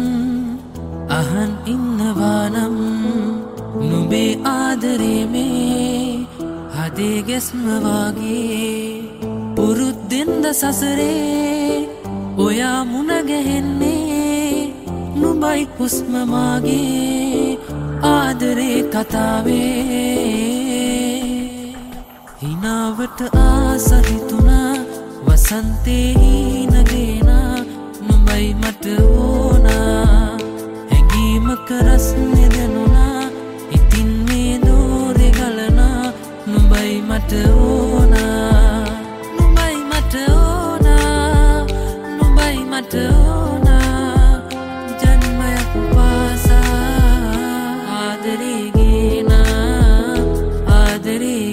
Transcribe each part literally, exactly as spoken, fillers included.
අහන් ඉන්නවා නම් නුඹේ ආදරේ මේ හදේ ගැස්ම වාගේ පුරුද්දෙන්ද සසරේ ඔයා මුණ ගැහෙන්නේ නුඹයි හුස්ම මාගේ ආදරේ කතාවේ හිනාවට ආසහිතුනා වසන්තේ හිනගේනා නුඹයි මට ඕනා හැඟීමක රස්නේ දැනුණා ඉතින් මේ දෝරේ ගලනා නුඹයි මට ඕනා නුඹයි මට ඕනා නුඹයි මට ඕනා ජන්මයක් පාසා ආදරේ ගේනා ආදරේ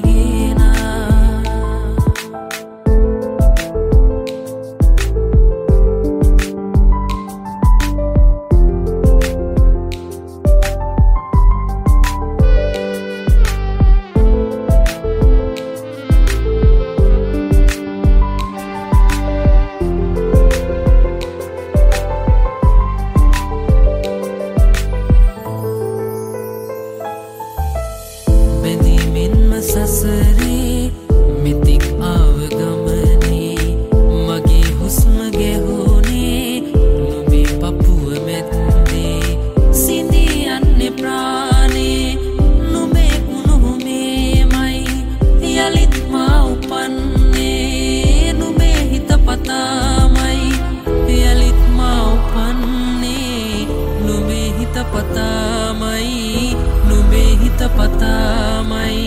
සසරේ මිතික් ආව ගමනේ මගේ හුස්ම ගැහුනේ නුඹේ පපුව මැද්දේ සිඳී යන්නේ ප්‍රාණේ නුඹේ කුණුහුමේමයි යලිත් මා උපන්නේ නුඹේ හිත පතාමයි යලිත් මා උපන්නේ නුඹේ හිත පතාමයි නුඹේ හිත පතාමයි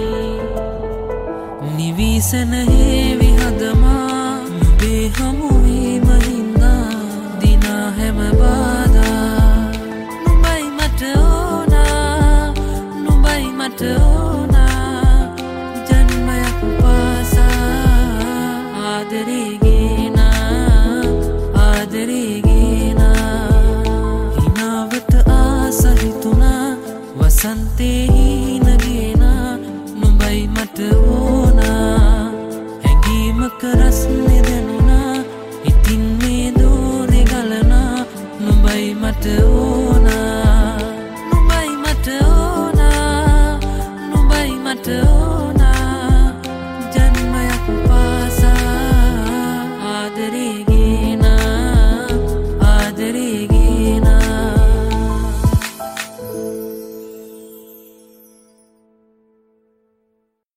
නිවිසන හේවි හදමා නුඹේ හමුවීම හින්දා දිනා හැම බාධා නුඹයි මට ඕනා නුඹයි මට ඕනා ජන්මයක් පාසා ආදරේ ගේනා ආදරේ ගේනා හිනාවට ආසහිතුනා වසන්තේ හිනගේනා නුඹයි මට ඕනා හැඟීමක රස්නේ දැනුණා ඉතින් මේ දෝරේ ගලනා නුඹයි මට ඕනා